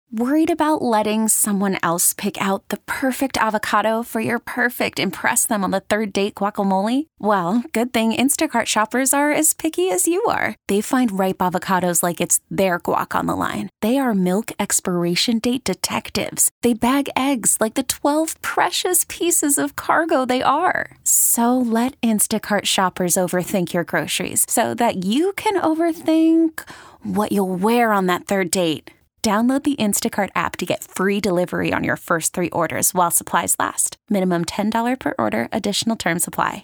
Worried about letting someone else pick out the perfect avocado for your perfect impress them on the third date guacamole? Well, good thing Instacart shoppers are as picky as you are. They find ripe avocados like it's their guac on the line. They are milk expiration date detectives. They bag eggs like the 12 precious pieces of cargo they are. So let Instacart shoppers overthink your groceries so that you can overthink what you'll wear on that third date. Download the Instacart app to get free delivery on your first 3 orders while supplies last. Minimum $10 per order. Additional terms apply.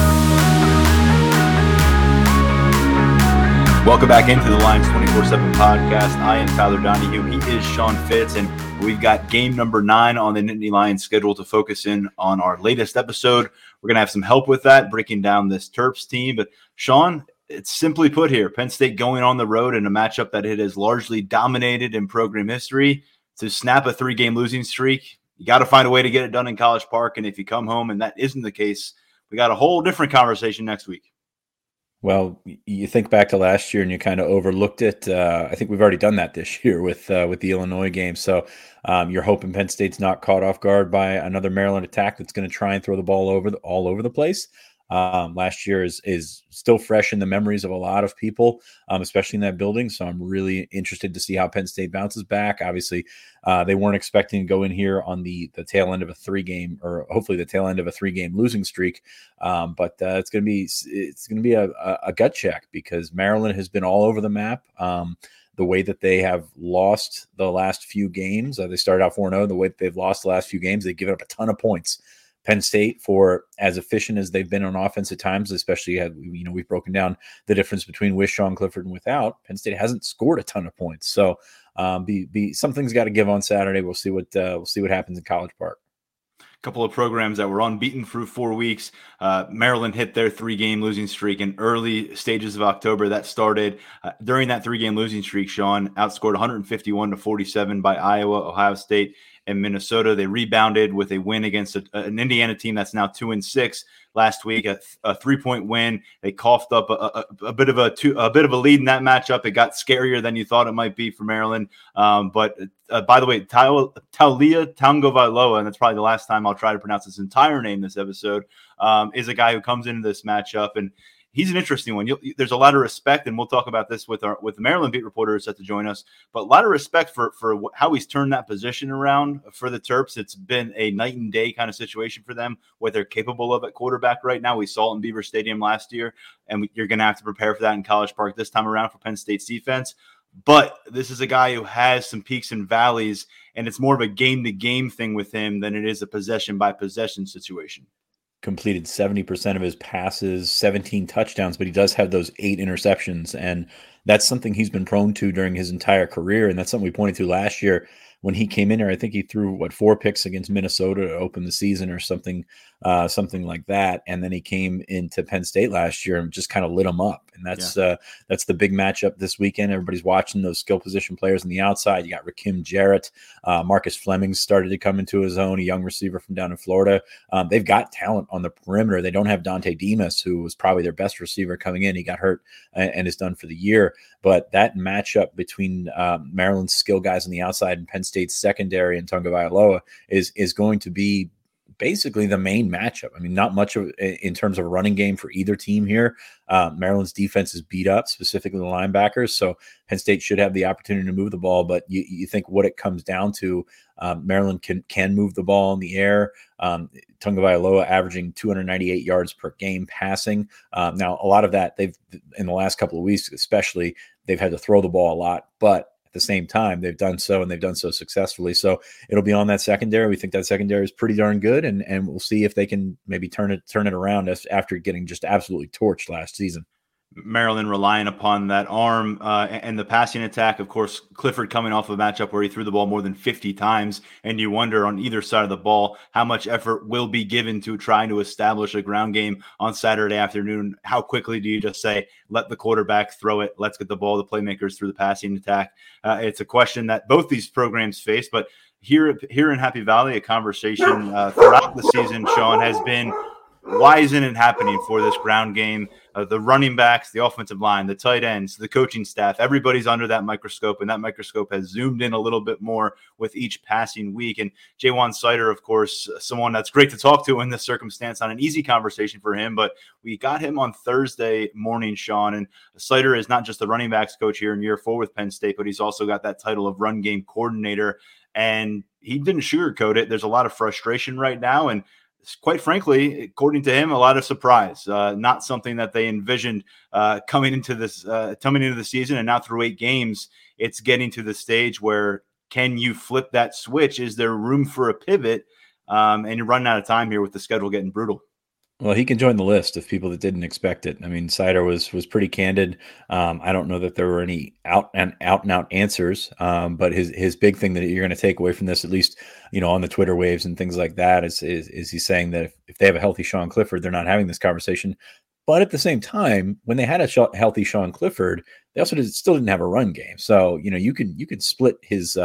Welcome back into the Lions 24/7 podcast. I am Tyler Donahue. He is Sean Fitz, and we've got game number 9 on the Nittany Lions schedule to focus in on our latest episode. We're going to have some help with that, breaking down this Terps team. But Sean, it's simply put here, Penn State going on the road in a matchup that it has largely dominated in program history. To snap a 3-game losing streak, you got to find a way to get it done in College Park. And if you come home and that isn't the case, we got a whole different conversation next week. Well, you think back to last year and you kind of overlooked it. I think we've already done that this year with the Illinois game. So you're hoping Penn State's not caught off guard by another Maryland attack that's going to try and throw the ball all over the place. Last year is still fresh in the memories of a lot of people, especially in that building. So I'm really interested to see how Penn State bounces back. Obviously, they weren't expecting to go in here on the tail end of a 3-game, or hopefully the tail end of a 3-game losing streak. But it's going to be a gut check because Maryland has been all over the map. The way that they have lost the last few games, they started out 4-0. The way that they've lost the last few games, they've given up a ton of points. Penn State, for as efficient as they've been on offense at times, especially we've broken down the difference between with Sean Clifford and without. Penn State hasn't scored a ton of points, so something's got to give on Saturday. We'll see what happens in College Park. Couple of programs that were unbeaten through 4 weeks. Maryland hit their 3-game losing streak in early stages of October. That started during that 3-game losing streak. Sean outscored 151-47 by Iowa, Ohio State, and Minnesota. They rebounded with a win against an Indiana team that's now 2-6 last week, a 3-point win. They coughed up a bit of a lead in that matchup. It got scarier than you thought it might be for Maryland. But by the way, Taulia Tagovailoa, and that's probably the last time I'll try to pronounce his entire name this episode, is a guy who comes into this matchup, and he's an interesting one. There's a lot of respect, and we'll talk about this with the Maryland beat reporter who's set to join us, but a lot of respect for how he's turned that position around for the Terps. It's been a night and day kind of situation for them, what they're capable of at quarterback right now. We saw it in Beaver Stadium last year, and you're going to have to prepare for that in College Park this time around for Penn State's defense. But this is a guy who has some peaks and valleys, and it's more of a game-to-game thing with him than it is a possession-by-possession situation. Completed 70% of his passes, 17 touchdowns, but he does have those 8 interceptions. And that's something he's been prone to during his entire career. And that's something we pointed to last year when he came in here. I think he threw 4 picks against Minnesota to open the season or something like that. And then he came into Penn State last year and just kind of lit them up. And that's the big matchup this weekend. Everybody's watching those skill position players on the outside. You got Rakim Jarrett, Marcus Fleming started to come into his own, a young receiver from down in Florida. They've got talent on the perimeter. They don't have Dante Demas, who was probably their best receiver coming in. He got hurt and is done for the year. But that matchup between Maryland's skill guys on the outside and Penn State's secondary and Tagovailoa is going to be basically the main matchup. I mean, not much in terms of running game for either team here. Maryland's defense is beat up, specifically the linebackers. So Penn State should have the opportunity to move the ball. But you think what it comes down to, Maryland can move the ball in the air. Tagovailoa averaging 298 yards per game passing. Now, a lot of that they've in the last couple of weeks, especially, they've had to throw the ball a lot. But the same time, they've done so, and they've done so successfully. So it'll be on that secondary. We think that secondary is pretty darn good, and we'll see if they can maybe turn it around after getting just absolutely torched last season. Maryland relying upon that arm and the passing attack. Of course, Clifford coming off a matchup where he threw the ball more than 50 times, and you wonder on either side of the ball how much effort will be given to trying to establish a ground game on Saturday afternoon. How quickly do you just say, let the quarterback throw it, let's get the ball to playmakers through the passing attack? It's a question that both these programs face, but here in Happy Valley, a conversation throughout the season, Sean, has been, why isn't it happening for this ground game? the running backs, the offensive line, the tight ends, the coaching staff, everybody's under that microscope, and that microscope has zoomed in a little bit more with each passing week. And Ja'Juan Seider, of course, someone that's great to talk to in this circumstance, not an easy conversation for him, but we got him on Thursday morning, Sean. And Seider is not just the running backs coach here in year 4 with Penn State, but he's also got that title of run game coordinator. And he didn't sugarcoat it. There's a lot of frustration right now, and quite frankly, according to him, a lot of surprise. Not something that they envisioned coming into the season, and now through 8 games, it's getting to the stage where can you flip that switch? Is there room for a pivot? And you're running out of time here with the schedule getting brutal. Well, he can join the list of people that didn't expect it. I mean, Seider was pretty candid. I don't know that there were any out and out answers, but his big thing that you're going to take away from this, at least on the Twitter waves and things like that, is he's saying that if they have a healthy Sean Clifford, they're not having this conversation. But at the same time, when they had a healthy Sean Clifford, they also still didn't have a run game. So you could split his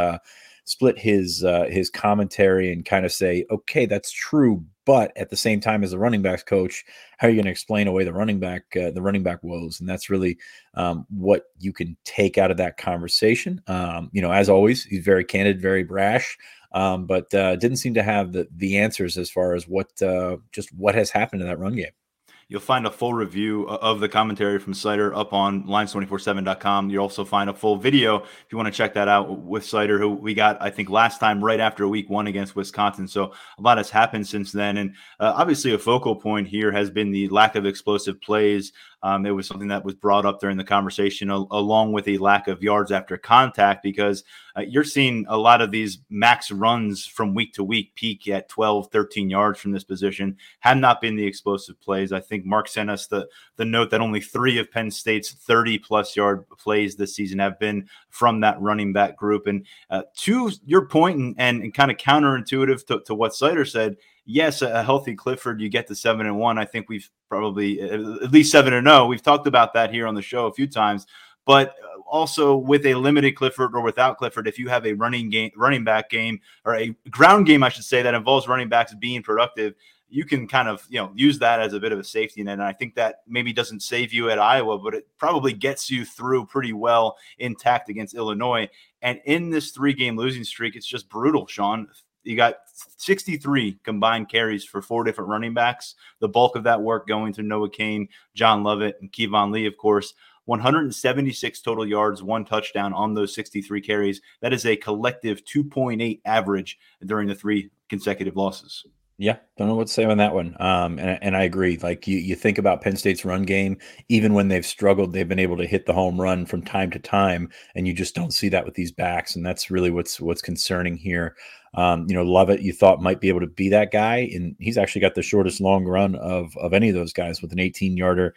commentary and kind of say, okay, that's true. But at the same time, as a running backs coach, how are you going to explain away the running back woes? And that's really what you can take out of that conversation. As always, he's very candid, very brash, but didn't seem to have the answers as far as what has happened in that run game. You'll find a full review of the commentary from Seider up on Lions247.com. You'll also find a full video if you want to check that out with Seider, who we got, I think, last time right after week 1 against Wisconsin. So a lot has happened since then. And obviously a focal point here has been the lack of explosive plays. It was something that was brought up during the conversation, along with a lack of yards after contact, because you're seeing a lot of these max runs from week to week peak at 12, 13 yards from this position. Have not been the explosive plays. I think Mark sent us the note that only 3 of Penn State's 30-plus yard plays this season have been from that running back group. And to your point, and kind of counterintuitive to what Seider said, yes, a healthy Clifford, you get to 7-1. I think we've probably at least 7-0. We've talked about that here on the show a few times. But also with a limited Clifford or without Clifford, if you have a running back game, or a ground game, I should say, that involves running backs being productive, you can kind of use that as a bit of a safety net. And I think that maybe doesn't save you at Iowa, but it probably gets you through pretty well intact against Illinois. And in this 3-game losing streak, it's just brutal, Sean. You got 63 combined carries for 4 different running backs. The bulk of that work going to Noah Cain, John Lovett, and Kevon Lee, of course. 176 total yards, 1 touchdown on those 63 carries. That is a collective 2.8 average during the 3 consecutive losses. Yeah, don't know what to say on that one. And I agree. Like you think about Penn State's run game, even when they've struggled, they've been able to hit the home run from time to time, and you just don't see that with these backs. And that's really what's concerning here. Lovett, you thought might be able to be that guy, and he's actually got the shortest long run of any of those guys with an 18-yarder.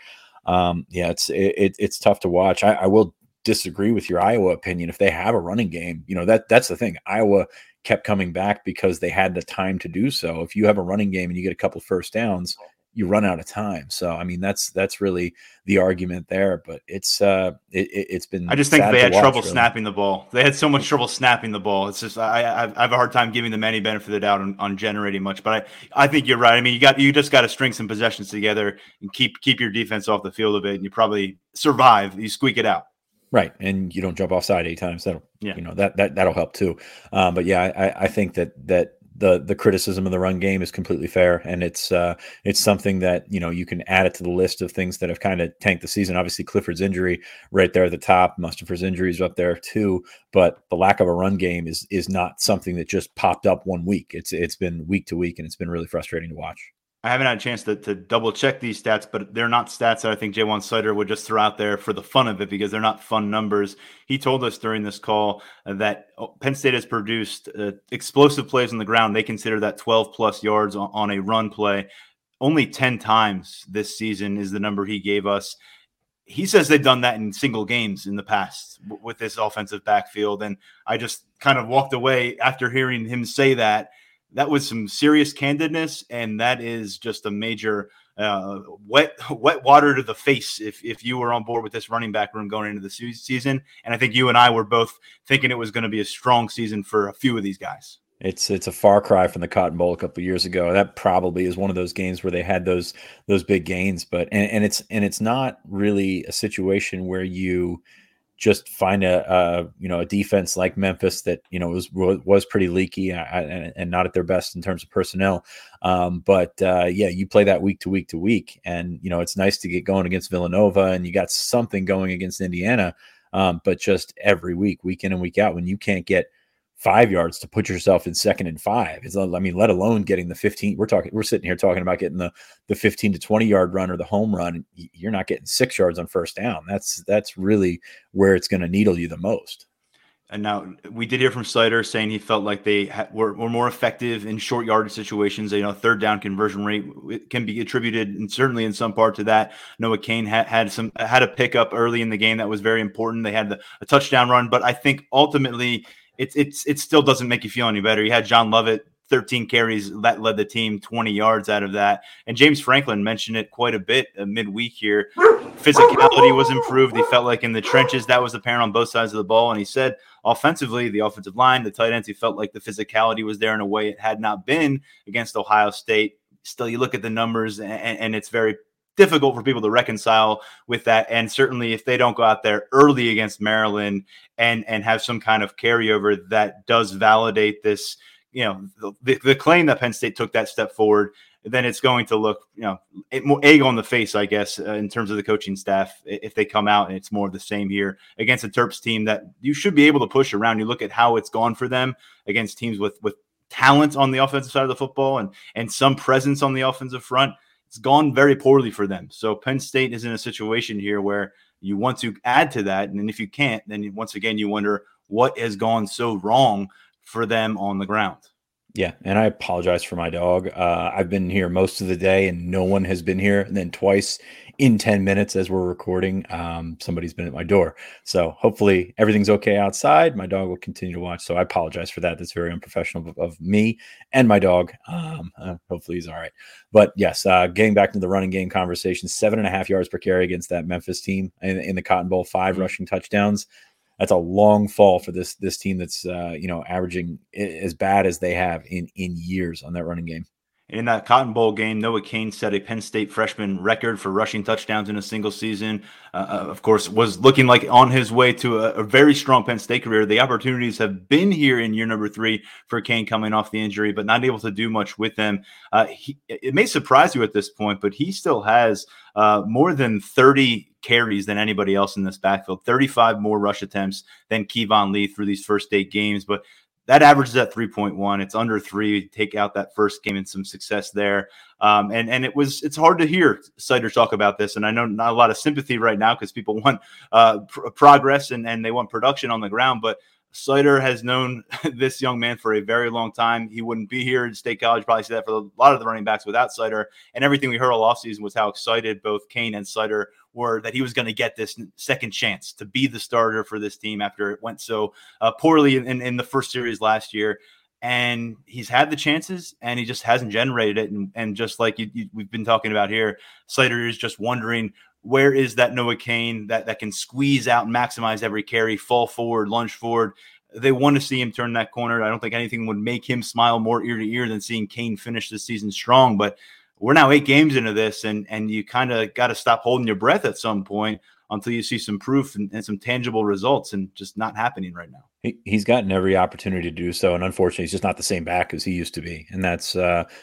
It's tough to watch. I will disagree with your Iowa opinion. If they have a running game, that's the thing. Iowa kept coming back because they had the time to do so. If you have a running game and you get a couple first downs, you run out of time. So, I mean, that's really the argument there, but it's been, I just think they had trouble snapping the ball. They had so much trouble snapping the ball. It's just, I have a hard time giving them any benefit of the doubt on generating much, but I think you're right. I mean, you just got to string some possessions together and keep your defense off the field a bit, and you probably survive. You squeak it out. Right. And you don't jump offside 8 times. That'll help too. But yeah, I think that the criticism of the run game is completely fair. And it's something that, you can add it to the list of things that have kind of tanked the season. Obviously Clifford's injury right there at the top, Mustipher's injuries up there too. But the lack of a run game is not something that just popped up one week. It's been week to week, and it's been really frustrating to watch. I haven't had a chance to double check these stats, but they're not stats that I think Ja'Juan Seider would just throw out there for the fun of it, because they're not fun numbers. He told us during this call that Penn State has produced explosive plays on the ground. They consider that 12-plus yards on a run play. Only 10 times this season is the number he gave us. He says they've done that in single games in the past with this offensive backfield, and I just kind of walked away after hearing him say that. That was some serious candidness, and that is just a major wet water to the face if you were on board with this running back room going into the season. And I think you and I were both thinking it was going to be a strong season for a few of these guys. It's a far cry from the Cotton Bowl a couple of years ago. That probably is one of those games where they had those big gains, but it's not really a situation where you just find a defense like Memphis that was pretty leaky and not at their best in terms of personnel. But you play that week to week to week, and it's nice to get going against Villanova, and you got something going against Indiana. But just every week, week in and week out, when you can't get 5 yards to put yourself in 2nd and 5. Let alone getting the 15. We're sitting here talking about getting the 15 to 20 yard run or the home run. You're not getting 6 yards on first down. That's really where it's going to needle you the most. And now we did hear from Seider saying he felt like they were more effective in short yardage situations. Third down conversion rate can be attributed, and certainly in some part to that. Noah Cain had a pickup early in the game that was very important. They had a touchdown run, but I think ultimately it still doesn't make you feel any better. You had John Lovett, 13 carries, that led the team 20 yards out of that. And James Franklin mentioned it quite a bit midweek here. Physicality was improved. He felt like in the trenches, that was apparent on both sides of the ball. And he said offensively, the offensive line, the tight ends, he felt like the physicality was there in a way it had not been against Ohio State. Still, you look at the numbers, and it's very difficult for people to reconcile with that. And certainly if they don't go out there early against Maryland and have some kind of carryover that does validate this, the claim that Penn State took that step forward, then it's going to look, more egg on the face, I guess, in terms of the coaching staff, if they come out and it's more of the same here against a Terps team that you should be able to push around. You look at how it's gone for them against teams with talent on the offensive side of the football and some presence on the offensive front. It's gone very poorly for them. So Penn State is in a situation here where you want to add to that. And if you can't, then once again, you wonder what has gone so wrong for them on the ground. Yeah, and I apologize for my dog. I've been here most of the day, and no one has been here. And then twice in 10 minutes as we're recording, somebody's been at my door. So hopefully everything's okay outside. My dog will continue to watch. So I apologize for that. That's very unprofessional of me and my dog. Hopefully he's all right. But yes, getting back to the running game conversation, 7.5 yards per carry against that Memphis team in the Cotton Bowl, 5 rushing touchdowns. That's a long fall for this team that's averaging as bad as they have in years on that running game. In that Cotton Bowl game, Noah Cain set a Penn State freshman record for rushing touchdowns in a single season. Of course, was looking like on his way to a very strong Penn State career. The opportunities have been here in year number 3 for Cain coming off the injury, but not able to do much with them. It may surprise you at this point, but he still has more than 30 carries than anybody else in this backfield, 35 more rush attempts than Keyvone Lee through these first 8 games. But that averages at 3.1. It's under 3. Take out that first game and some success there. And it's hard to hear Seider talk about this. And I know not a lot of sympathy right now because people want progress and they want production on the ground. But Seider has known this young man for a very long time. He wouldn't be here at State College. Probably see that for a lot of the running backs without Seider. And everything we heard all offseason was how excited both Cain and Seider were that he was going to get this second chance to be the starter for this team after it went so poorly in the first series last year. And he's had the chances and he just hasn't generated it. And just like we've been talking about here, Seider is just wondering, where is that Noah Cain that can squeeze out and maximize every carry, fall forward, lunge forward? They want to see him turn that corner. I don't think anything would make him smile more ear to ear than seeing Cain finish this season strong. But we're now 8 games into this, and you kind of got to stop holding your breath at some point until you see some proof and some tangible results, and just not happening right now. He's gotten every opportunity to do so, and unfortunately, he's just not the same back as he used to be. And that's,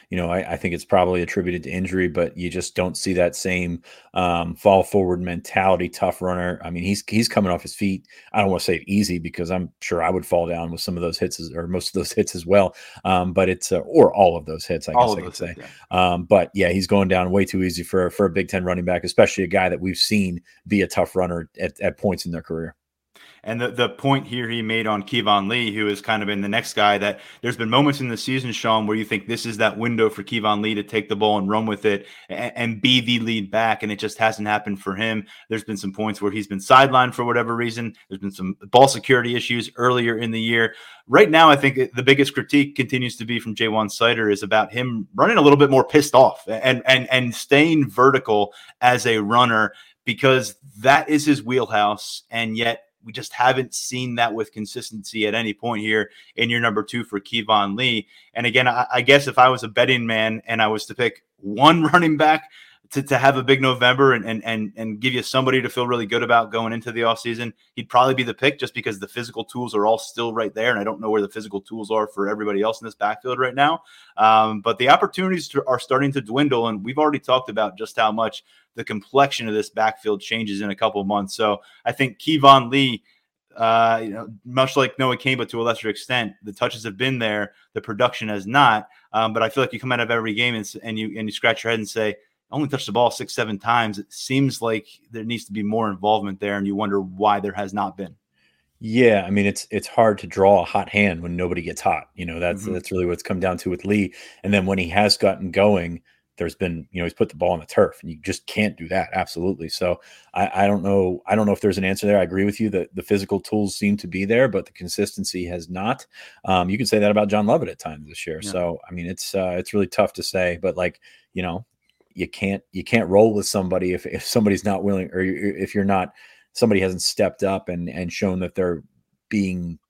I think it's probably attributed to injury, but you just don't see that same fall forward mentality, tough runner. I mean, he's coming off his feet. I don't want to say easy because I'm sure I would fall down with some of those hits or most of those hits as well. But it's or all of those hits, I guess I could say. Yeah. But yeah, he's going down way too easy for a Big Ten running back, especially a guy that we've seen be a tough runner at points in their career. And the point here he made on Keyvone Lee, who has kind of been the next guy that there's been moments in the season, Sean, where you think this is that window for Keyvone Lee to take the ball and run with it and be the lead back, and it just hasn't happened for him. There's been some points where he's been sidelined for whatever reason. There's been some ball security issues earlier in the year. Right now, I think the biggest critique continues to be from Ja'Juan Seider is about him running a little bit more pissed off and staying vertical as a runner, because that is his wheelhouse, and yet we just haven't seen that with consistency at any point here in your number 2 for Keyvone Lee. And again, I guess if I was a betting man and I was to pick one running back to have a big November and give you somebody to feel really good about going into the offseason, he'd probably be the pick just because the physical tools are all still right there. And I don't know where the physical tools are for everybody else in this backfield right now. But the opportunities are starting to dwindle. And we've already talked about just how much the complexion of this backfield changes in a couple of months. So I think Keyvone Lee, much like Noah Cain, but to a lesser extent, the touches have been there, the production has not. But I feel like you come out of every game and you scratch your head and say, only touched the ball 6-7 times. It seems like there needs to be more involvement there, and you wonder why there has not been. Yeah, I mean, it's hard to draw a hot hand when nobody gets hot. That's really what it's come down to with Lee. And then when he has gotten going, there's been, he's put the ball on the turf, and you just can't do that. Absolutely. So I don't know. I don't know if there's an answer there. I agree with you that the physical tools seem to be there, but the consistency has not. You could say that about John Lovett at times this year. Yeah. So, I mean, it's really tough to say, but you can't roll with somebody if somebody's not willing, or if somebody hasn't stepped up and shown that they're being,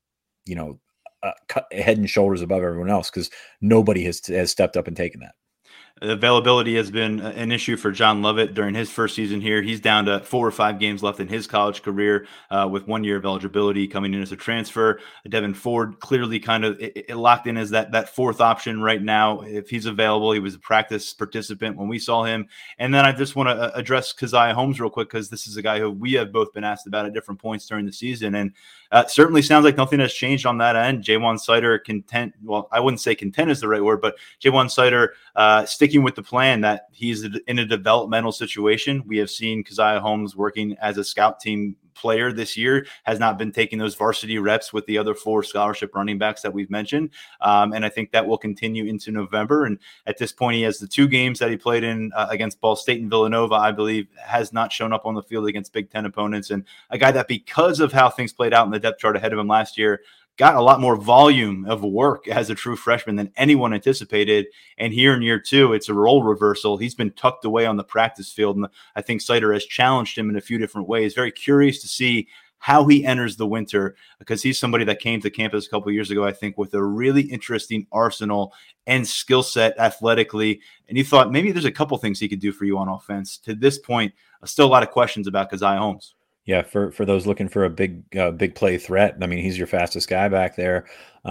head and shoulders above everyone else, because nobody has stepped up and taken that. Availability has been an issue for John Lovett during his first season here. He's down to 4 or 5 games left in his college career with 1 year of eligibility coming in as a transfer. Devin Ford clearly kind of locked in as that fourth option right now. If he's available, he was a practice participant when we saw him. And then I just want to address Keziah Holmes real quick, because this is a guy who we have both been asked about at different points during the season. And certainly sounds like nothing has changed on that end. Ja'Juan Seider content. Well, I wouldn't say content is the right word, but Ja'Juan Seider sticking with the plan that he's in a developmental situation. We have seen Keziah Holmes working as a scout team player this year, has not been taking those varsity reps with the other 4 scholarship running backs that we've mentioned. And I think that will continue into November. And at this point, he has the 2 games that he played in against Ball State and Villanova, I believe, has not shown up on the field against Big Ten opponents. And a guy that, because of how things played out in the depth chart ahead of him last year, got a lot more volume of work as a true freshman than anyone anticipated. And here in year 2, it's a role reversal. He's been tucked away on the practice field. And I think Seider has challenged him in a few different ways. Very curious to see how he enters the winter, because he's somebody that came to campus a couple of years ago, I think, with a really interesting arsenal and skill set athletically. And you thought maybe there's a couple things he could do for you on offense. To this point, still a lot of questions about Keziah Holmes. Yeah, for those looking for a big play threat, I mean, he's your fastest guy back there.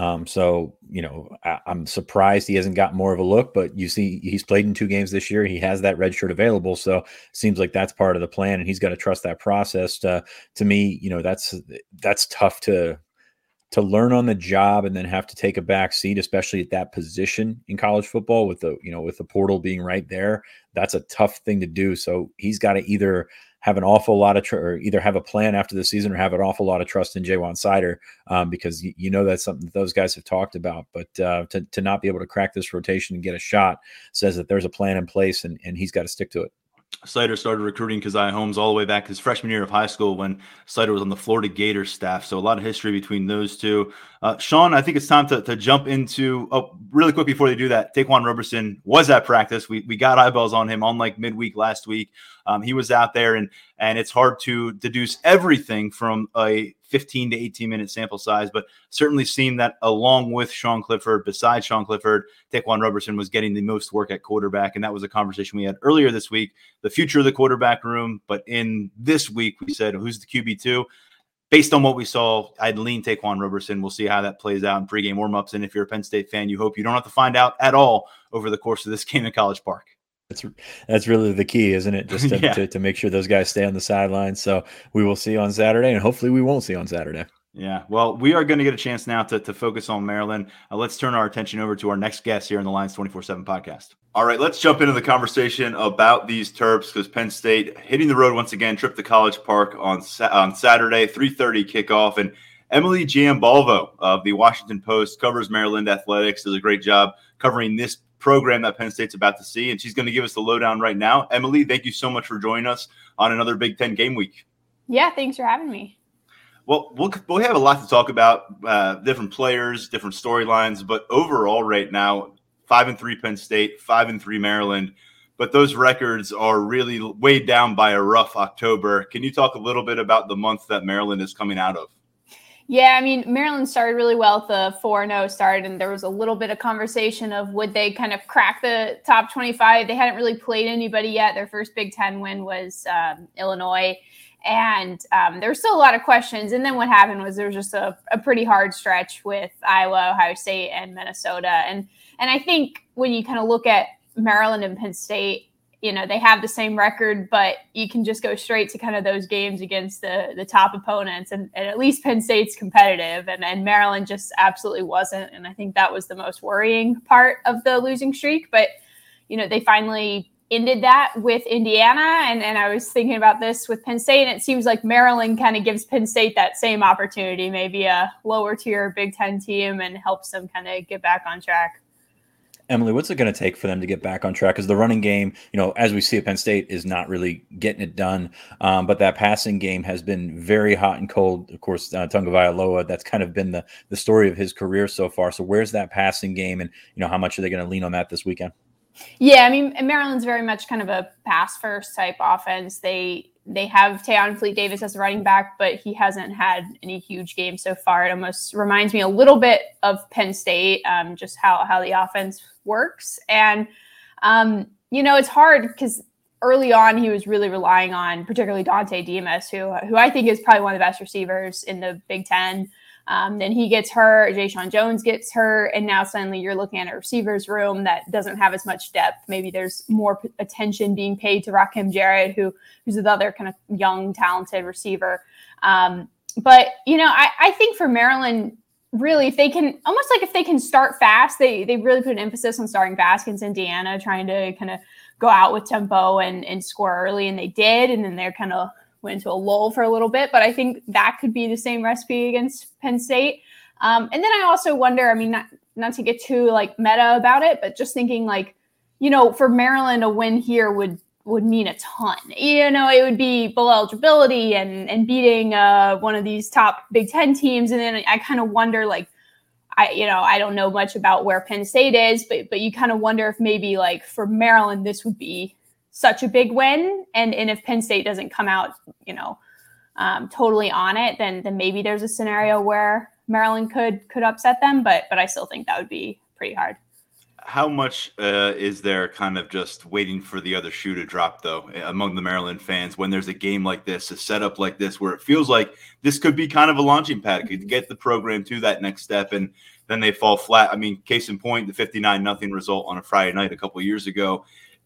So, I'm surprised he hasn't got more of a look, but you see he's played in 2 games this year. He has that red shirt available. So it seems like that's part of the plan, and he's got to trust that process. To me, that's tough to learn on the job and then have to take a back seat, especially at that position in college football with the portal being right there. That's a tough thing to do. So he's got to either have an awful lot of or either have a plan after the season or have an awful lot of trust in Ja'Juan Seider, because that's something that those guys have talked about. But to not be able to crack this rotation and get a shot says that there's a plan in place, and he's got to stick to it. Seider started recruiting Keziah Holmes all the way back his freshman year of high school when Seider was on the Florida Gators staff. So a lot of history between those two. Sean, I think it's time to jump into really quick before they do that. Taquan Roberson was at practice. We got eyeballs on him on like midweek last week. He was out there, and it's hard to deduce everything from a 15 to 18 minute sample size, but certainly seemed that along with Sean Clifford, besides Sean Clifford, Taquan Roberson was getting the most work at quarterback. And that was a conversation we had earlier this week, the future of the quarterback room. But in this week, we said, who's the QB2? Based on what we saw, I'd lean Taquan Roberson. We'll see how that plays out in pregame warmups. And if you're a Penn State fan, you hope you don't have to find out at all over the course of this game in College Park. That's really the key, isn't it? Just to make sure those guys stay on the sidelines. So we will see on Saturday, and hopefully we won't see on Saturday. Yeah, well, we are going to get a chance now to focus on Maryland. Let's turn our attention over to our next guest here on the Lions 24/7 podcast. All right, let's jump into the conversation about these Terps, because Penn State hitting the road once again, trip to College Park on Saturday, 3:30 kickoff. And Emily Giambalvo of the Washington Post covers Maryland athletics, does a great job covering this program that Penn State's about to see, and she's going to give us the lowdown right now. Emily, thank you so much for joining us on another Big Ten game week. Yeah, thanks for having me. Well, we'll have a lot to talk about, different players, different storylines, but overall right now, 5-3 Penn State, 5-3 Maryland. but those records are really weighed down by a rough October. Can you talk a little bit about the month that Maryland is coming out of? Yeah, I mean, Maryland started really well at the 4-0 start, and there was a little bit of conversation of would they kind of crack the top 25. They hadn't really played anybody yet. Their first Big Ten win was Illinois, and there were still a lot of questions. And then what happened was there was just a pretty hard stretch with Iowa, Ohio State, and Minnesota. And I think when you kind of look at Maryland and Penn State, you know, they have the same record, but you can just go straight to kind of those games against the top opponents. And at least Penn State's competitive, and Maryland just absolutely wasn't. And I think that was the most worrying part of the losing streak. But, you know, they finally ended that with Indiana. And I was thinking about this with Penn State, and it seems like Maryland kind of gives Penn State that same opportunity, maybe a lower tier Big Ten team, and helps them kind of get back on track. Emily, what's it going to take for them to get back on track? Because the running game, you know, as we see at Penn State, is not really getting it done. But that passing game has been very hot and cold. Of course, Tagovailoa, that's kind of been the story of his career so far. So where's that passing game, and, you know, how much are they going to lean on that this weekend? Yeah, I mean, Maryland's very much kind of a pass-first type offense. They have Tayon Fleet-Davis as a running back, but he hasn't had any huge games so far. It almost reminds me a little bit of Penn State, just how the offense works. And, you know, it's hard because early on he was really relying on particularly Dante Demas, who I think is probably one of the best receivers in the Big Ten. Then he gets hurt, Jayshon Jones gets hurt, and now suddenly you're looking at a receivers room that doesn't have as much depth. Maybe there's more attention being paid to Rakim Jarrett, who's another kind of young, talented receiver. But, you know, I think for Maryland, really, if they can start fast, they really put an emphasis on starting fast against Indiana, trying to kind of go out with tempo and score early, and they did, and then they're kind of went into a lull for a little bit, but I think that could be the same recipe against Penn State. And then I also wonder, I mean, not to get too like meta about it, but just thinking like, you know, for Maryland, a win here would mean a ton. You know, it would be bowl eligibility and beating one of these top Big Ten teams. And then I kind of wonder, like, I don't know much about where Penn State is, but you kind of wonder if maybe like for Maryland, this would be such a big win. And if Penn State doesn't come out, you know, totally on it, then maybe there's a scenario where Maryland could upset them. But I still think that would be pretty hard. How much is there kind of just waiting for the other shoe to drop, though, among the Maryland fans when there's a game like this, a setup like this, where it feels like this could be kind of a launching pad, could get the program to that next step, and then they fall flat? I mean, case in point, the 59-0 result on a Friday night a couple of years ago.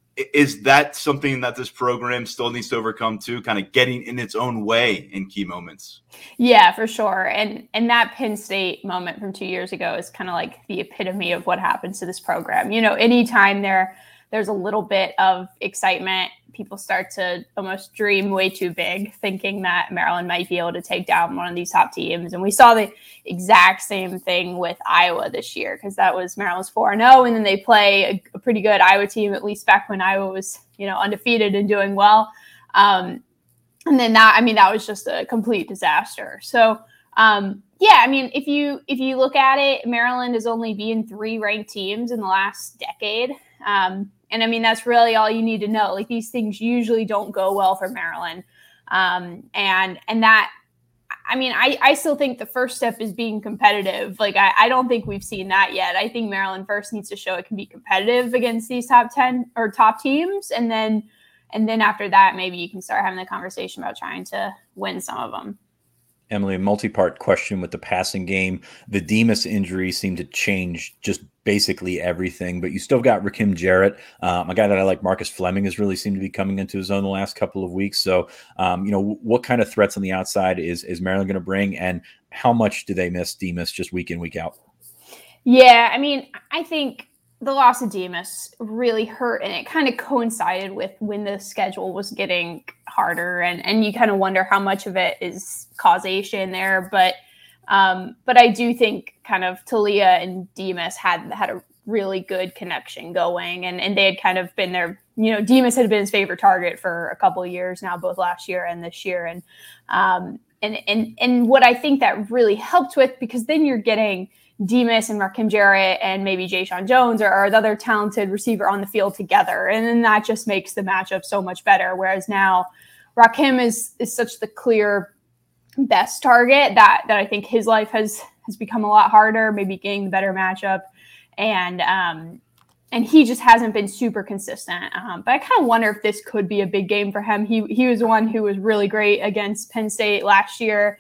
Is that something that this program still needs to overcome too, kind of getting in its own way in key moments? Yeah, for sure. And that Penn State moment from 2 years ago is kind of like the epitome of what happens to this program. You know, anytime there's a little bit of excitement, people start to almost dream way too big, thinking that Maryland might be able to take down one of these top teams. And we saw the exact same thing with Iowa this year, because that was Maryland's 4-0, and then they play a pretty good Iowa team, at least back when Iowa was, you know, undefeated and doing well. And then that was just a complete disaster. So, yeah, I mean, if you look at it, Maryland has only beaten 3 ranked teams in the last decade. And I mean, that's really all you need to know. Like, these things usually don't go well for Maryland. And that, I mean, I still think the first step is being competitive. Like, I don't think we've seen that yet. I think Maryland first needs to show it can be competitive against these top 10 or top teams. And then after that, maybe you can start having the conversation about trying to win some of them. Emily, a multi-part question with the passing game. The Demas injury seemed to change just basically everything, but you still got Rakim Jarrett. A guy that I like, Marcus Fleming, has really seemed to be coming into his own the last couple of weeks. So, you know, what kind of threats on the outside is Maryland going to bring, and how much do they miss Demas just week in, week out? Yeah, I mean, I think the loss of Demas really hurt, and it kind of coincided with when the schedule was getting harder, and you kind of wonder how much of it is causation there. But I do think kind of Talia and Demas had a really good connection going, and they had kind of been there. You know, Demas had been his favorite target for a couple of years now, both last year and this year. And what I think that really helped with, because then you're getting Demas and Rakim Jarrett and maybe Jayshon Jones or the other talented receiver on the field together. And then that just makes the matchup so much better. Whereas now Rakim is such the clear best target that I think his life has become a lot harder, maybe getting the better matchup. And he just hasn't been super consistent. But I kind of wonder if this could be a big game for him. He was the one who was really great against Penn State last year.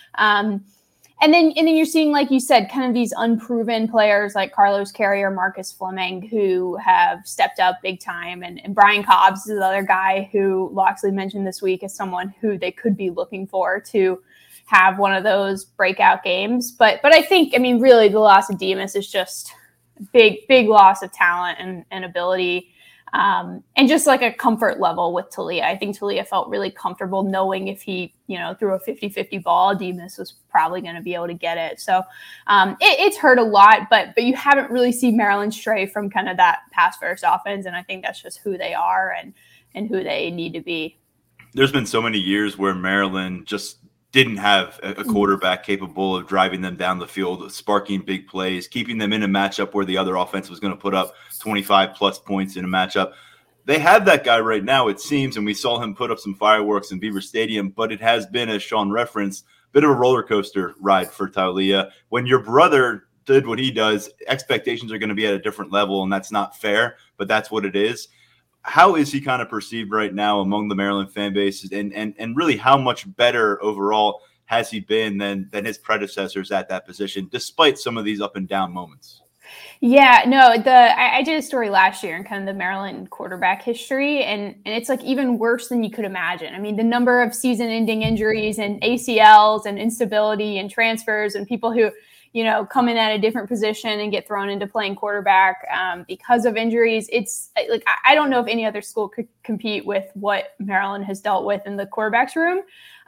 And then you're seeing, like you said, kind of these unproven players like Carlos Carey or Marcus Fleming who have stepped up big time. And Brian Cobbs is the other guy who Loxley mentioned this week as someone who they could be looking for to have one of those breakout games. But I think, I mean, really the loss of Demas is just big loss of talent and ability. And just like a comfort level with Taulia. I think Taulia felt really comfortable knowing if he, threw a 50-50 ball, Demas was probably going to be able to get it. So it's hurt a lot, but you haven't really seen Maryland stray from kind of that pass first offense. And I think that's just who they are and who they need to be. There's been so many years where Maryland just didn't have a quarterback capable of driving them down the field, sparking big plays, keeping them in a matchup where the other offense was going to put up 25 plus points in a matchup. They have that guy right now, it seems, and we saw him put up some fireworks in Beaver Stadium, but it has been, as Sean referenced, a bit of a roller coaster ride for Taulia. When your brother did what he does, expectations are going to be at a different level, and that's not fair, but that's what it is. How is he kind of perceived right now among the Maryland fan base, and really how much better overall has he been than his predecessors at that position, despite some of these up and down moments? Yeah, no, I did a story last year in kind of the Maryland quarterback history, and it's like even worse than you could imagine. I mean, the number of season-ending injuries and ACLs and instability and transfers and people who come in at a different position and get thrown into playing quarterback because of injuries. It's like, I don't know if any other school could compete with what Maryland has dealt with in the quarterback's room.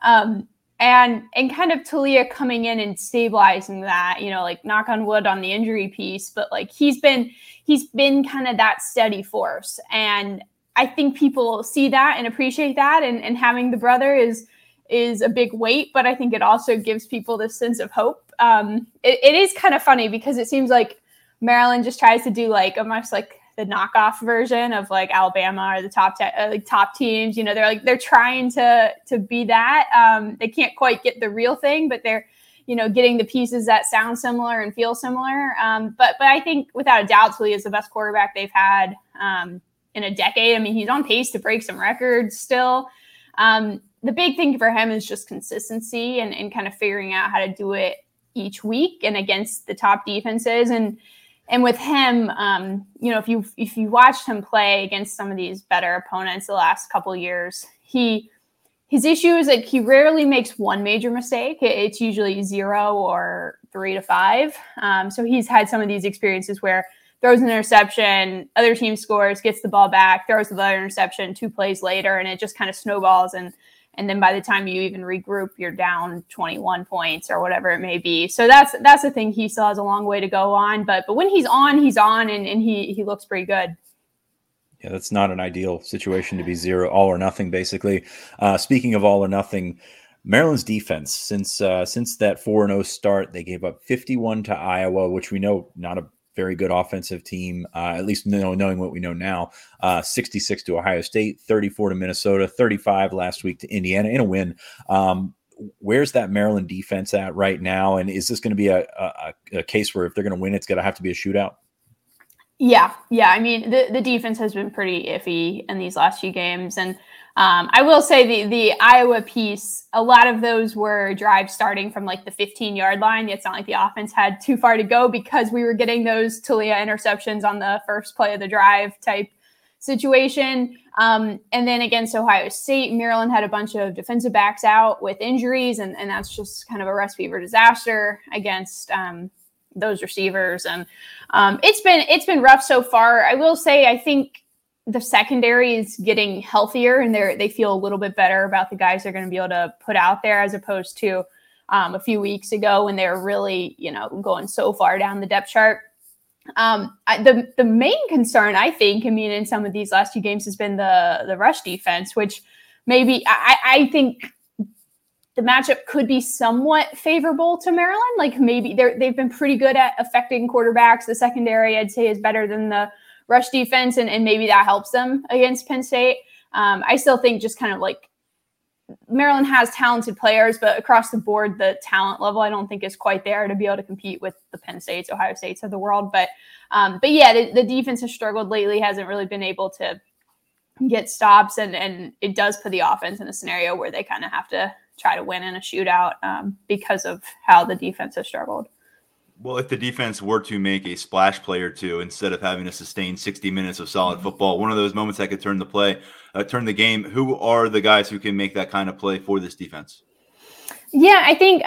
And kind of Taulia coming in and stabilizing that, like knock on wood on the injury piece, but like he's been kind of that steady force. And I think people see that and appreciate that. And having the brother is a big weight, but I think it also gives people this sense of hope. It is kind of funny because it seems like Maryland just tries to do like almost like the knockoff version of like Alabama or the top teams. They're trying to be that. They can't quite get the real thing, but they're getting the pieces that sound similar and feel similar. But I think without a doubt, Taulia is the best quarterback they've had in a decade. I mean, he's on pace to break some records still. The big thing for him is just consistency and kind of figuring out how to do it each week and against the top defenses. And with him, if you watched him play against some of these better opponents the last couple of years, his issue is like he rarely makes one major mistake. It's usually 0 or 3 to 5. So he's had some of these experiences where throws an interception, other team scores, gets the ball back, throws the other interception 2 plays later, and it just kind of snowballs. And then by the time you even regroup, you're down 21 points or whatever it may be. So that's the thing. He still has a long way to go on. But when he's on, and he looks pretty good. Yeah, that's not an ideal situation to be 0, all or nothing, basically. Speaking of all or nothing, Maryland's defense, since that 4-0 start, they gave up 51 to Iowa, which we know not a very good offensive team, at least knowing what we know now. 66 to Ohio State, 34 to Minnesota, 35 last week to Indiana in a win. Where's that Maryland defense at right now? And is this going to be a case where if they're going to win, it's going to have to be a shootout? Yeah. I mean, the defense has been pretty iffy in these last few games. And I will say the Iowa piece, a lot of those were drives starting from like the 15-yard line. It's not like the offense had too far to go because we were getting those Taulia interceptions on the first play of the drive type situation. And then against Ohio State, Maryland had a bunch of defensive backs out with injuries, and that's just kind of a recipe for disaster against those receivers. And it's been rough so far. I will say, I think the secondary is getting healthier and they feel a little bit better about the guys they're going to be able to put out there as opposed to a few weeks ago when they were really, going so far down the depth chart. The main concern, I think, in some of these last few games has been the rush defense, which maybe I think the matchup could be somewhat favorable to Maryland. Like maybe they've been pretty good at affecting quarterbacks. The secondary, I'd say, is better than the rush defense, and maybe that helps them against Penn State. I still think just kind of like Maryland has talented players, but across the board, the talent level I don't think is quite there to be able to compete with the Penn States, Ohio States of the world. But yeah, the defense has struggled lately, hasn't really been able to get stops, and it does put the offense in a scenario where they kind of have to try to win in a shootout because of how the defense has struggled. Well, if the defense were to make a splash play or two instead of having to sustain 60 minutes of solid football, one of those moments that could turn the game, who are the guys who can make that kind of play for this defense? Yeah, I think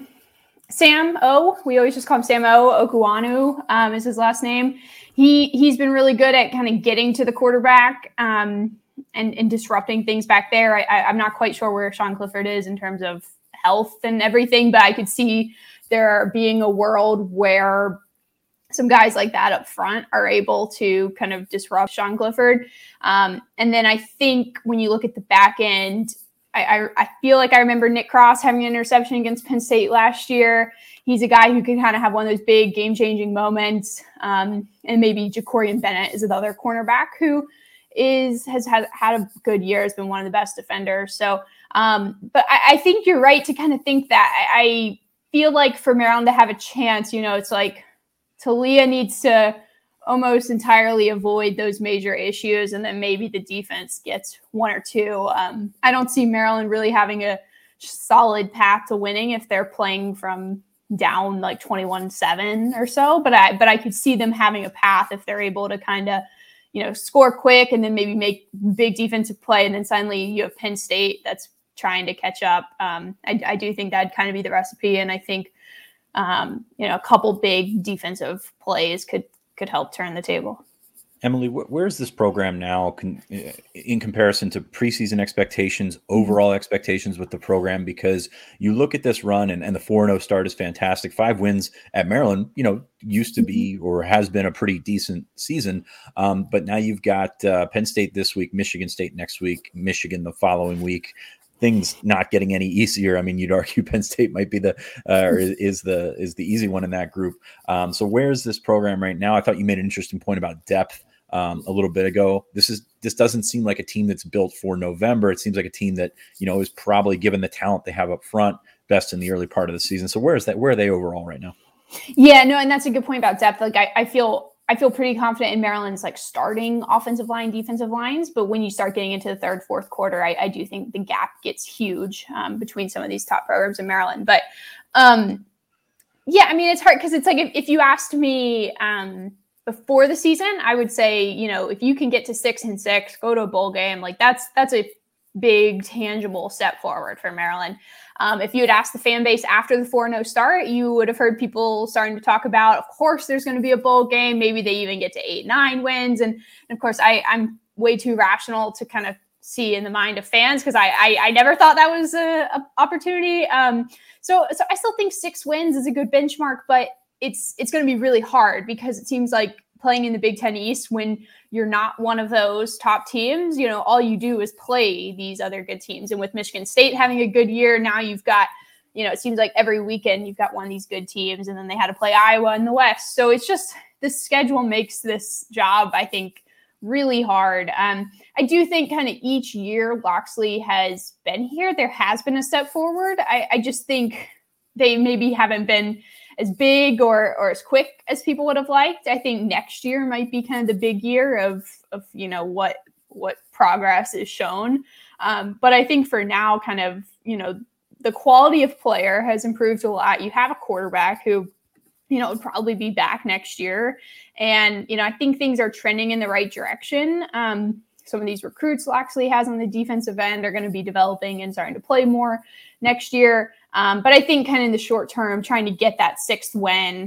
Sam O, we always just call him Sam O, Okuanu is his last name. He's been really good at kind of getting to the quarterback and disrupting things back there. I'm not quite sure where Sean Clifford is in terms of health and everything, but I could see there being a world where some guys like that up front are able to kind of disrupt Sean Clifford. And then I think when you look at the back end, I feel like I remember Nick Cross having an interception against Penn State last year. He's a guy who can kind of have one of those big game-changing moments. And maybe Jacorian Bennett is another cornerback who has had a good year, has been one of the best defenders. So, but I think you're right to kind of think that. I feel like for Maryland to have a chance, it's like Talia needs to almost entirely avoid those major issues, and then maybe the defense gets one or two. I don't see Maryland really having a solid path to winning if they're playing from down like 21-7 or so, but I could see them having a path if they're able to kind of, score quick and then maybe make big defensive play, and then suddenly you have Penn State that's trying to catch up. I do think that'd kind of be the recipe, and I think a couple big defensive plays could help turn the table. Emily, where's this program now in comparison to preseason expectations, overall expectations with the program? Because you look at this run and the 4-0 start is fantastic. 5 wins at Maryland, used to be or has been a pretty decent season. But now you've got Penn State this week, Michigan State next week, Michigan the following week. Things not getting any easier. I mean, you'd argue Penn State might be is the easy one in that group. So where's this program right now? I thought you made an interesting point about depth a little bit ago. This doesn't seem like a team that's built for November. It seems like a team that is probably, given the talent they have up front, best in the early part of the season. So where are they overall right now? Yeah, no, and that's a good point about depth. Like I feel pretty confident in Maryland's like starting offensive line, defensive lines, but when you start getting into the third, fourth quarter, I do think the gap gets huge between some of these top programs in Maryland. But yeah, I mean, it's hard because it's like if you asked me before the season, I would say, if you can get to 6-6, go to a bowl game, like that's a big tangible step forward for Maryland. If you had asked the fan base after the 4-0 start, you would have heard people starting to talk about, of course, there's going to be a bowl game. Maybe they even get to 8-9 wins. And of course, I'm way too rational to kind of see in the mind of fans because I never thought that was an opportunity. So I still think 6 wins is a good benchmark, but it's going to be really hard because it seems like playing in the Big Ten East when you're not one of those top teams, all you do is play these other good teams. And with Michigan State having a good year, now you've got, it seems like every weekend you've got one of these good teams, and then they had to play Iowa in the West. So it's just, the schedule makes this job, I think, really hard. I do think kind of each year Loxley has been here, there has been a step forward. I just think they maybe haven't been as big or as quick as people would have liked. I think next year might be kind of the big year of what progress is shown. But I think for now, kind of, the quality of player has improved a lot. You have a quarterback who, would probably be back next year. And, I think things are trending in the right direction. Some of these recruits Loxley has on the defensive end are going to be developing and starting to play more next year. But I think kind of in the short term, trying to get that 6th win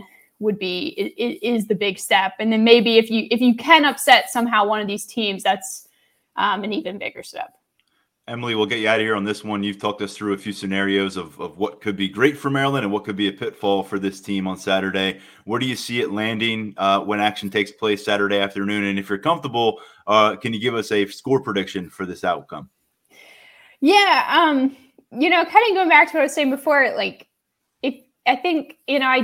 is the big step. And then maybe if you can upset somehow one of these teams, that's an even bigger step. Emily, we'll get you out of here on this one. You've talked us through a few scenarios of what could be great for Maryland and what could be a pitfall for this team on Saturday. Where do you see it landing when action takes place Saturday afternoon? And if you're comfortable, can you give us a score prediction for this outcome? Yeah. kind of going back to what I was saying before, like, I think,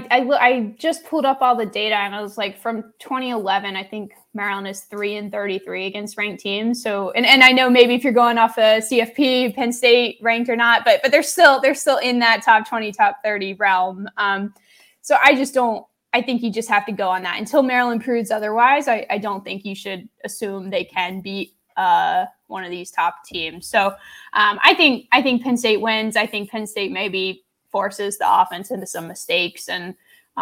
I just pulled up all the data and I was like, from 2011, I think Maryland is 3-33 against ranked teams. So, and I know maybe if you're going off a CFP, Penn State ranked or not, but they're still in that top 20, top 30 realm. So I think you just have to go on that until Maryland proves otherwise. I don't think you should assume they can beat one of these top teams. So I think Penn State wins. I think Penn State maybe forces the offense into some mistakes. And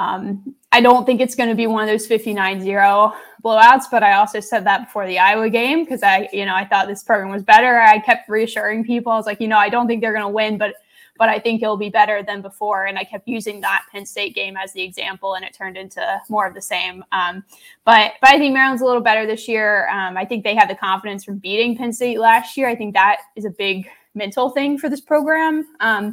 I don't think it's going to be one of those 59-0 blowouts, but I also said that before the Iowa game because I thought this program was better. I kept reassuring people. I was like, I don't think they're going to win, but I think it'll be better than before. And I kept using that Penn State game as the example, and it turned into more of the same. But I think Maryland's a little better this year. I think they had the confidence from beating Penn State last year. I think that is a big mental thing for this program.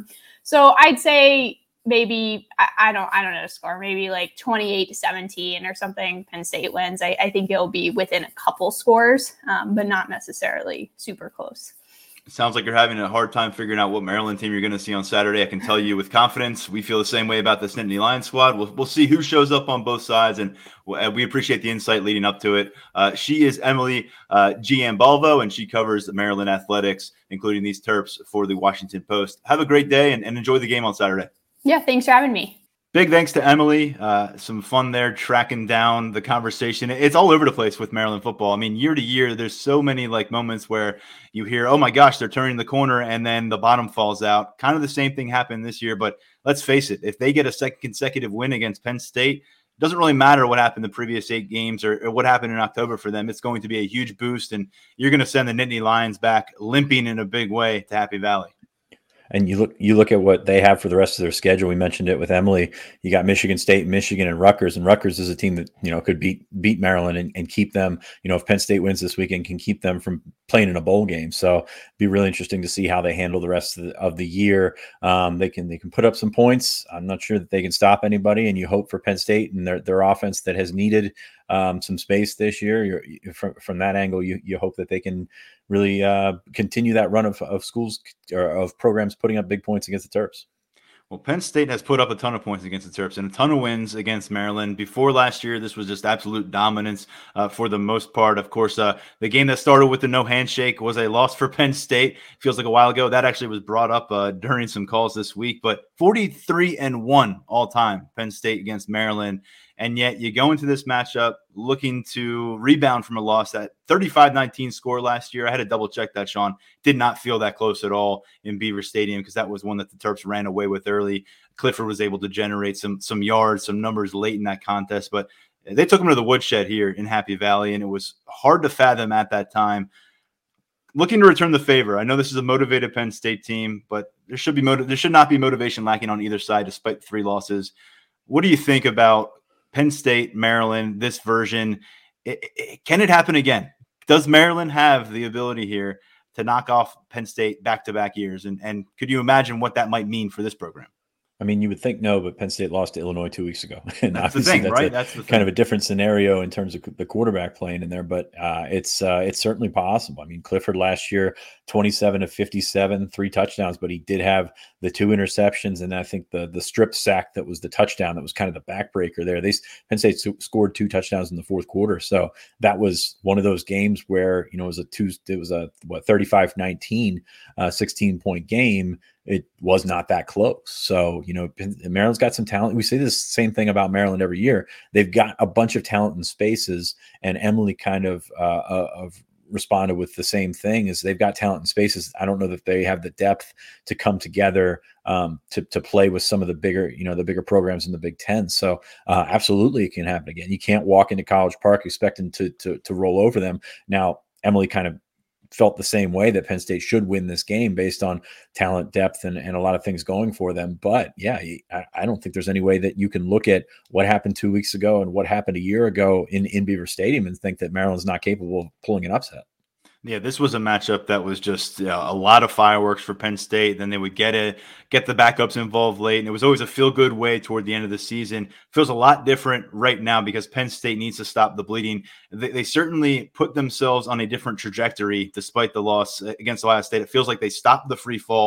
So I'd say maybe, I don't know the score, maybe like 28-17 or something. Penn State wins. I think it'll be within a couple scores, but not necessarily super close. It sounds like you're having a hard time figuring out what Maryland team you're going to see on Saturday. I can tell you with confidence, we feel the same way about this Nittany Lions squad. We'll see who shows up on both sides, and we appreciate the insight leading up to it. She is Emily Giambalvo, and she covers Maryland athletics, including these Terps, for the Washington Post. Have a great day and enjoy the game on Saturday. Yeah, thanks for having me. Big thanks to Emily. Some fun there tracking down the conversation. It's all over the place with Maryland football. I mean, year to year, there's so many moments where you hear, oh my gosh, they're turning the corner, and then the bottom falls out. Kind of the same thing happened this year, but let's face it, if they get a second consecutive win against Penn State, it doesn't really matter what happened the previous 8 games or what happened in October for them. It's going to be a huge boost, and you're going to send the Nittany Lions back limping in a big way to Happy Valley. And you look at what they have for the rest of their schedule. We mentioned it with Emily. You got Michigan State, Michigan, and Rutgers. And Rutgers is a team that could beat Maryland and keep them. If Penn State wins this weekend, can keep them from playing in a bowl game. So it'd be really interesting to see how they handle the rest of the year. They can put up some points. I'm not sure that they can stop anybody. And you hope for Penn State and their offense that has needed some space this year. From that angle, you hope that they can really continue that run of schools or of programs putting up big points against the Terps. Well, Penn State has put up a ton of points against the Terps and a ton of wins against Maryland. Before last year, this was just absolute dominance for the most part. Of course, the game that started with the no handshake was a loss for Penn State. Feels like a while ago. That actually was brought up during some calls this week. But 43-1 all time, Penn State against Maryland. And yet you go into this matchup looking to rebound from a loss. That 35-19 score last year, I had to double check that, Sean. Did not feel that close at all in Beaver Stadium because that was one that the Terps ran away with early. Clifford was able to generate some yards, some numbers late in that contest. But they took them to the woodshed here in Happy Valley, and it was hard to fathom at that time. Looking to return the favor. I know this is a motivated Penn State team, but there should not be motivation lacking on either side despite 3 losses. What do you think about Penn State, Maryland, this version? Can it happen again? Does Maryland have the ability here to knock off Penn State back-to-back years? And could you imagine what that might mean for this program? I mean, you would think no, but Penn State lost to Illinois 2 weeks ago. And that's the thing, right? That's the thing. Kind of a different scenario in terms of the quarterback playing in there, but it's certainly possible. I mean, Clifford last year, 27 of 57, 3 touchdowns, but he did have the 2 interceptions, and I think the strip sack that was the touchdown that was kind of the backbreaker there. Penn State scored 2 touchdowns in the fourth quarter, so that was one of those games where it was a 35-19, 16-point game. It was not that close. So, Maryland's got some talent. We say this same thing about Maryland every year. They've got a bunch of talent in spaces, and Emily kind of responded with the same thing. Is they've got talent in spaces. I don't know that they have the depth to come together to play with some of the bigger programs in the Big Ten. So absolutely it can happen again. You can't walk into College Park expecting to roll over them. Now, Emily kind of felt the same way that Penn State should win this game based on talent, depth, and a lot of things going for them. But yeah, I don't think there's any way that you can look at what happened 2 weeks ago and what happened a year ago in Beaver Stadium and think that Maryland's not capable of pulling an upset. Yeah, this was a matchup that was just a lot of fireworks for Penn State. Then they would get the backups involved late, and it was always a feel-good way toward the end of the season. Feels a lot different right now because Penn State needs to stop the bleeding. They certainly put themselves on a different trajectory despite the loss against Ohio State. It feels like they stopped the free fall.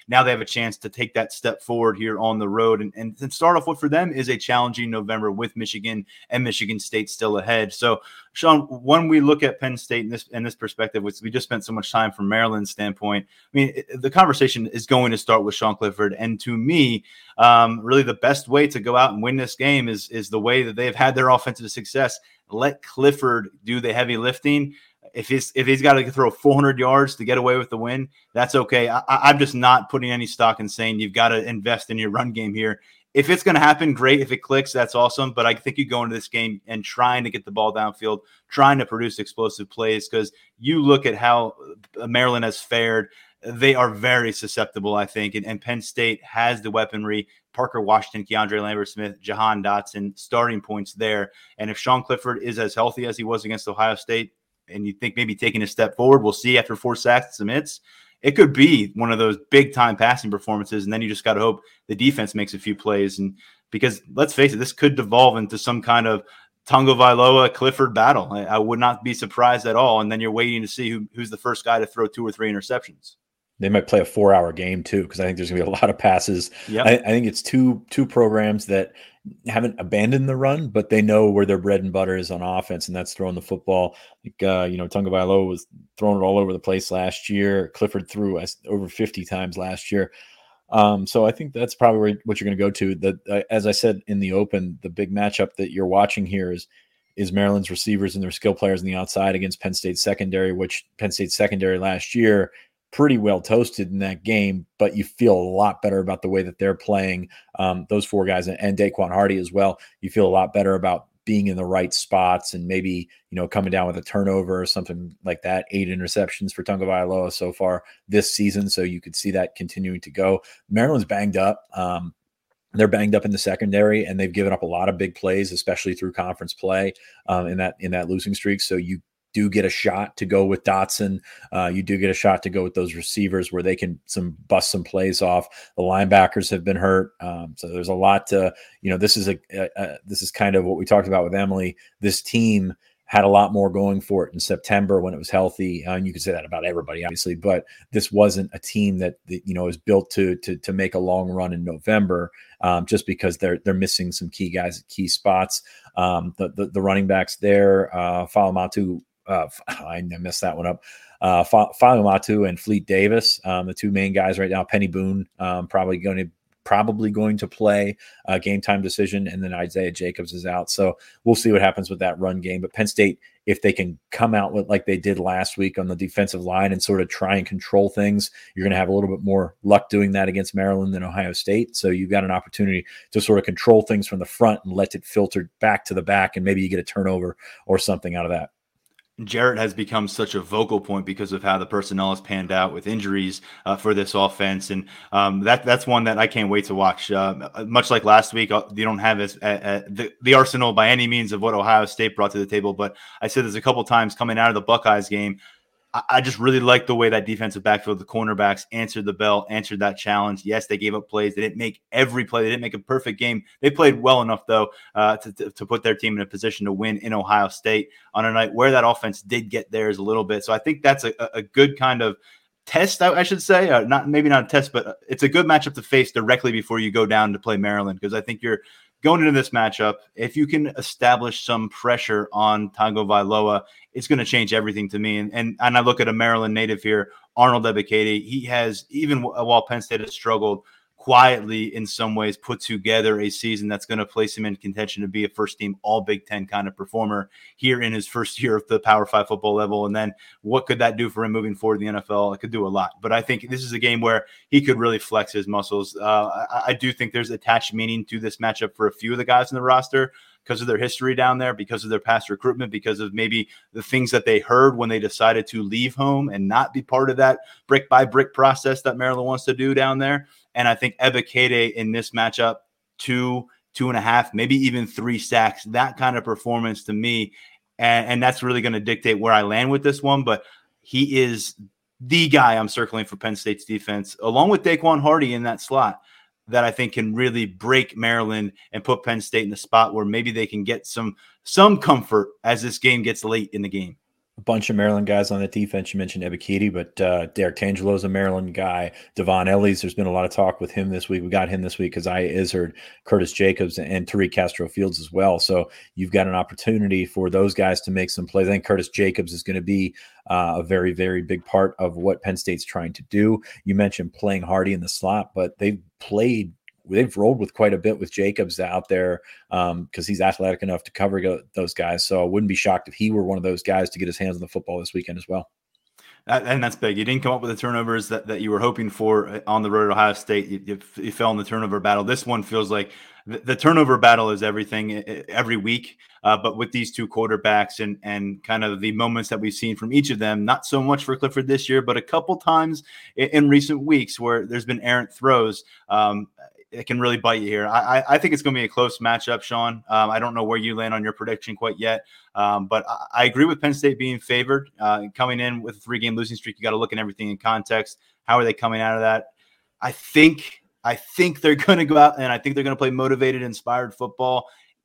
now they have a chance to take that step forward here on the road. And start off what for them is a challenging November with Michigan and Michigan State still ahead. So, Sean, when we look at Penn State in this perspective, which we just spent so much time from Maryland's standpoint, I mean, the conversation is going to start with Sean Clifford. And to me, really the best way to go out and win this game is the way that they've had their offensive success. Let Clifford do the heavy lifting. If he's got to throw 400 yards to get away with the win, that's okay. I'm just not putting any stock in saying you've got to invest in your run game here. If it's going to happen, great. If it clicks, that's awesome. But I think you go into this game and trying to get the ball downfield, trying to produce explosive plays, because you look at how Maryland has fared. They are very susceptible, I think. And Penn State has the weaponry. Parker Washington, Keandre Lambert-Smith, Jahan Dotson, starting points there. And if Sean Clifford is as healthy as he was against Ohio State, and you think maybe taking a step forward, we'll see after 4 sacks and some hits, it could be one of those big-time passing performances, and then you just got to hope the defense makes a few plays. And because, let's face it, this could devolve into some kind of Tagovailoa-Clifford battle. I would not be surprised at all, and then you're waiting to see who's the first guy to throw 2 or 3 interceptions. They might play a 4-hour game too, because I think there's going to be a lot of passes. Yep. I think it's two programs that haven't abandoned the run, but they know where their bread and butter is on offense, and that's throwing the football. Like, Tagovailoa was throwing it all over the place last year. Clifford threw over 50 times last year. So I think that's probably what you're going to go to. As I said in the open, the big matchup that you're watching here is Maryland's receivers and their skill players on the outside against Penn State's secondary, which Penn State's secondary last year pretty well toasted in that game, but you feel a lot better about the way that they're playing. Those 4 guys and Daquan Hardy as well. You feel a lot better about being in the right spots and maybe, coming down with a turnover or something like that. 8 interceptions for Tagovailoa so far this season. So you could see that continuing to go. Maryland's banged up. They're banged up in the secondary, and they've given up a lot of big plays, especially through conference play in that losing streak. So you do get a shot to go with Dotson. You do get a shot to go with those receivers where they can bust some plays off. The linebackers have been hurt. So there's a lot to, this is kind of what we talked about with Emily. This team had a lot more going for it in September when it was healthy. And you could say that about everybody, obviously, but this wasn't a team that is built to make a long run in November, just because they're missing some key guys at key spots. The running backs there, Falamatu, I messed that one up. Falamatu and Fleet Davis, the 2 main guys right now. Penny Boone probably going to play a game time decision, and then Isaiah Jacobs is out. So we'll see what happens with that run game. But Penn State, if they can come out with like they did last week on the defensive line and sort of try and control things, you're going to have a little bit more luck doing that against Maryland than Ohio State. So you've got an opportunity to sort of control things from the front and let it filter back to the back, and maybe you get a turnover or something out of that. Jarrett has become such a vocal point because of how the personnel has panned out with injuries for this offense. And that's one that I can't wait to watch. Much like last week, you don't have the arsenal by any means of what Ohio State brought to the table. But I said this a couple times coming out of the Buckeyes game. I just really like the way that defensive backfield, the cornerbacks answered the bell, answered that challenge. Yes, they gave up plays. They didn't make every play. They didn't make a perfect game. They played well enough, though, to put their team in a position to win in Ohio State on a night where that offense did get theirs a little bit. So I think that's a good kind of test, I should say. Maybe not a test, but it's a good matchup to face directly before you go down to play Maryland, because I think you're going into this matchup, if you can establish some pressure on Tagovailoa, it's going to change everything to me. And I look at a Maryland native here, Arnold Ebiketie. He has, even while Penn State has struggled, quietly in some ways put together a season that's going to place him in contention to be a first-team All-Big Ten kind of performer here in his first year of the Power 5 football level. And then what could that do for him moving forward in the NFL? It could do a lot. But I think this is a game where he could really flex his muscles. I do think there's attached meaning to this matchup for a few of the guys in the roster because of their history down there, because of their past recruitment, because of maybe the things that they heard when they decided to leave home and not be part of that brick-by-brick process that Maryland wants to do down there. And I think Ebiketie in this matchup, 2.5, maybe even 3 sacks, that kind of performance to me. And that's really going to dictate where I land with this one. But he is the guy I'm circling for Penn State's defense, along with Daquan Hardy in that slot, that I think can really break Maryland and put Penn State in the spot where maybe they can get some comfort as this game gets late in the game. a bunch of Maryland guys on that defense. You mentioned Ebiketie, but Derek Tangelo is a Maryland guy. Devon Ellies, there's been a lot of talk with him this week. We got him this week because Izzard, Curtis Jacobs, and Tariq Castro-Fields as well. So you've got an opportunity for those guys to make some plays. I think Curtis Jacobs is going to be a very, very big part of what Penn State's trying to do. You mentioned playing Hardy in the slot, but they've rolled with quite a bit with Jacobs out there because he's athletic enough to cover those guys. So I wouldn't be shocked if he were one of those guys to get his hands on the football this weekend as well. And that's big. You didn't come up with the turnovers that you were hoping for on the road at Ohio State. You fell in the turnover battle. This one feels like the turnover battle is everything every week. But with these two quarterbacks and kind of the moments that we've seen from each of them, not so much for Clifford this year, but a couple times in recent weeks where there's been errant throws, it can really bite you here. I think it's going to be a close matchup, Sean. I don't know where you land on your prediction quite yet, but I agree with Penn State being favored. Coming in with a 3-game losing streak, you got to look at everything in context. How are they coming out of that? I think they're going to go out and I think they're going to play motivated, inspired football.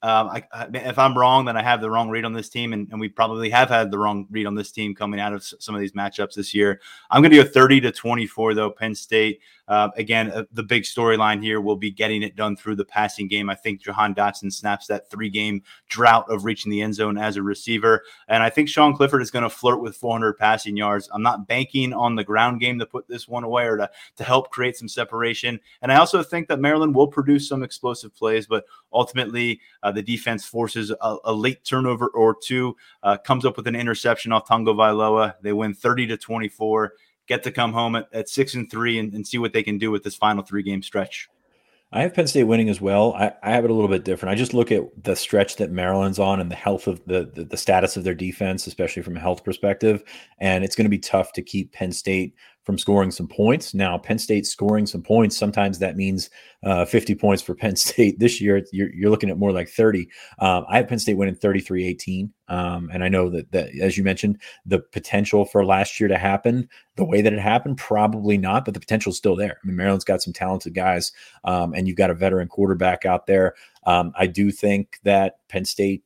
If I'm wrong, then I have the wrong read on this team, and we probably have had the wrong read on this team coming out of some of these matchups this year. I'm going to go 30-24, though, Penn State. Again, the big storyline here will be getting it done through the passing game. I think Jahan Dotson snaps that 3-game drought of reaching the end zone as a receiver, and I think Sean Clifford is going to flirt with 400 passing yards. I'm not banking on the ground game to put this one away or to help create some separation, and I also think that Maryland will produce some explosive plays, but ultimately the defense forces a late turnover or two, comes up with an interception off Tonga Vailoa. They win 30-24. Get to come home at 6-3 and see what they can do with this final 3-game stretch. I have Penn State winning as well. I have it a little bit different. I just look at the stretch that Maryland's on and the health of the status of their defense, especially from a health perspective. And it's going to be tough to keep Penn State from scoring some points. Now, Penn State scoring some points, sometimes that means 50 points for Penn State. This year, you're looking at more like 30. I have Penn State winning 33-18. And I know that, as you mentioned, the potential for last year to happen, the way that it happened, probably not, but the potential is still there. I mean, Maryland's got some talented guys, and you've got a veteran quarterback out there. I do think that Penn State,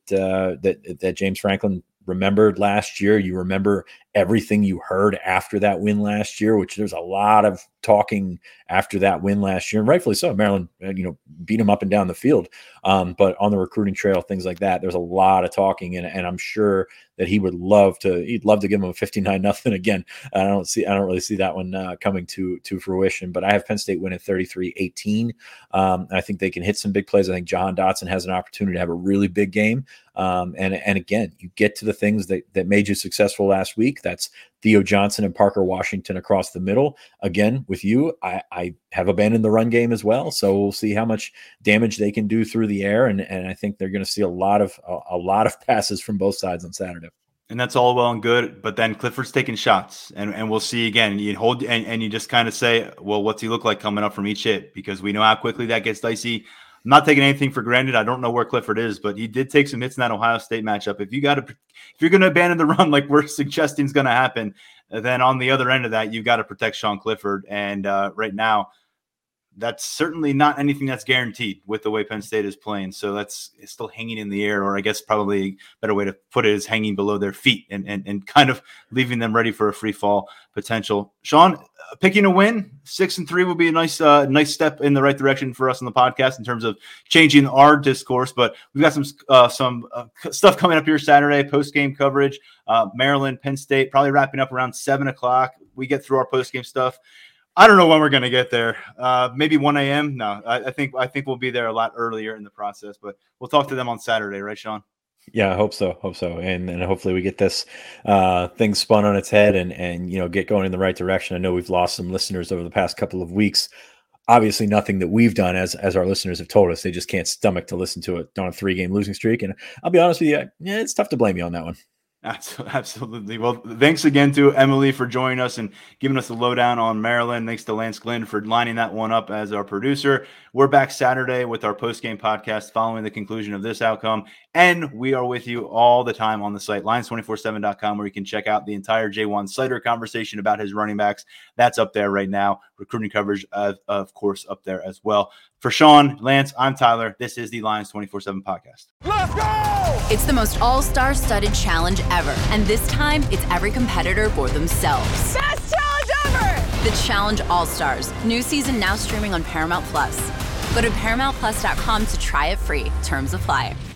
that James Franklin remembered last year. You remember everything you heard after that win last year, which there's a lot of talking after that win last year, and rightfully so. Maryland, beat them up and down the field. But on the recruiting trail, things like that, there's a lot of talking, and I'm sure that he'd love to give them a 59-0 again. I don't really see that one coming to fruition, but I have Penn State winning 33-18. I think they can hit some big plays. I think Jahan Dotson has an opportunity to have a really big game. And again, you get to the things that made you successful last week. That's Theo Johnson and Parker Washington across the middle. Again, with you, I have abandoned the run game as well. So we'll see how much damage they can do through the air. And I think they're going to see a lot of passes from both sides on Saturday. And that's all well and good, but then Clifford's taking shots, and we'll see again. You hold and you just kind of say, well, what's he look like coming up from each hit? Because we know how quickly that gets dicey. I'm not taking anything for granted. I don't know where Clifford is, but he did take some hits in that Ohio State matchup. If you're going to abandon the run like we're suggesting is going to happen, then on the other end of that, you've got to protect Sean Clifford. And right now, that's certainly not anything that's guaranteed with the way Penn State is playing. So it's still hanging in the air, or I guess probably a better way to put it is hanging below their feet and kind of leaving them ready for a free fall potential. Sean, picking a win, 6-3 would be a nice step in the right direction for us on the podcast in terms of changing our discourse. But we've got some stuff coming up here Saturday, post-game coverage. Maryland, Penn State, probably wrapping up around 7:00. We get through our post-game stuff. I don't know when we're going to get there. Maybe 1 a.m. No, I think we'll be there a lot earlier in the process, but we'll talk to them on Saturday, right, Sean? Yeah, I hope so. And hopefully we get this thing spun on its head and get going in the right direction. I know we've lost some listeners over the past couple of weeks. Obviously nothing that we've done as our listeners have told us. They just can't stomach to listen to it on a 3-game losing streak. And I'll be honest with you, it's tough to blame you on that one. Absolutely. Well, thanks again to Emily for joining us and giving us the lowdown on Maryland. Thanks to Lance Glynn for lining that one up as our producer. We're back Saturday with our post-game podcast following the conclusion of this outcome And we are with you all the time on the site, Lions247.com, where you can check out the entire Ja'Juan Seider conversation about his running backs. That's up there right now. Recruiting coverage, of course, up there as well. For Sean, Lance, I'm Tyler. This is the Lions 24/7 podcast. Let's go! It's the most all-star studded challenge ever. And this time, it's every competitor for themselves. Best challenge ever! The Challenge All-Stars. New season now streaming on Paramount+. Go to ParamountPlus.com to try it free. Terms apply.